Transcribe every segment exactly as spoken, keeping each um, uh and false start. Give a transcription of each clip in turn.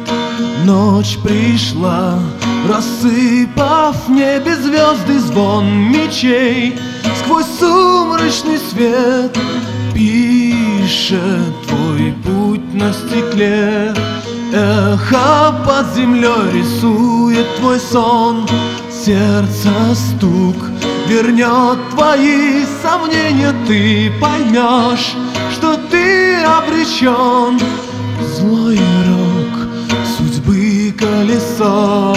Ночь пришла, рассыпав в небе звезды, звон мечей. Сквозь сумрачный свет пишет твой путь на стекле. Эхо под землей рисует твой сон. Сердце стук вернет твои сомнения. Ты поймешь, что ты обречен. Злой рок судьбы колесо.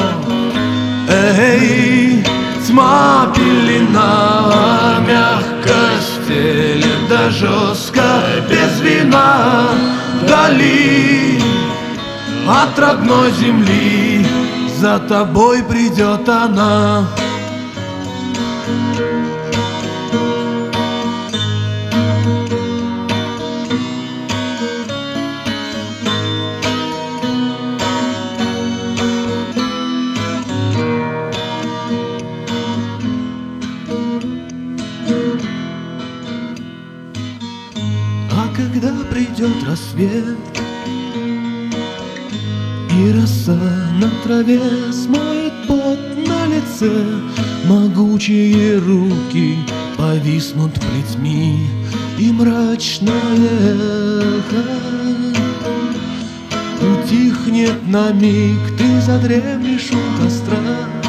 Эй, тьма пелена, мягко стелет, да жестко, без вина. Вдали от родной земли за тобой придет она. А когда придет рассвет и роса на траве смоет пот на лице, могучие руки повиснут плетьми, и мрачное эхо утихнет на миг. Ты задремлешь у костра.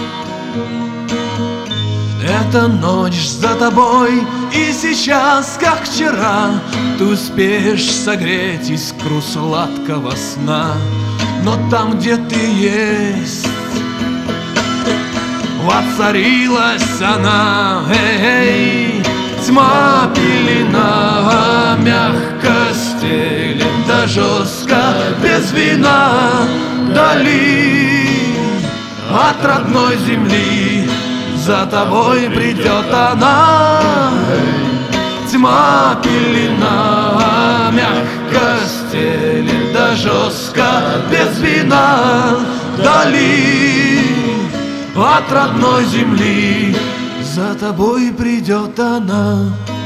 Эта ночь за тобой, и сейчас, как вчера, ты успеешь согреть искру сладкого сна. Но там, где ты есть, воцарилась она. Эй, тьма пелена, мягко стелет, да жестко, без вина. Вдали от родной земли за тобой придет она. Тьма пелена, мягко стелет, да жестко, без вина. Вдали от родной земли за тобой придет она.